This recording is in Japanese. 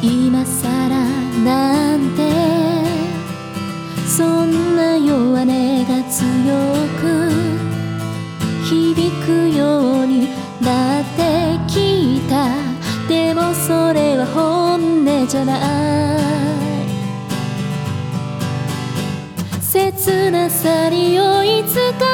今さらなんてそんな弱音が強く響くようになってきた。でもそれは本音じゃない。切なさに追いつか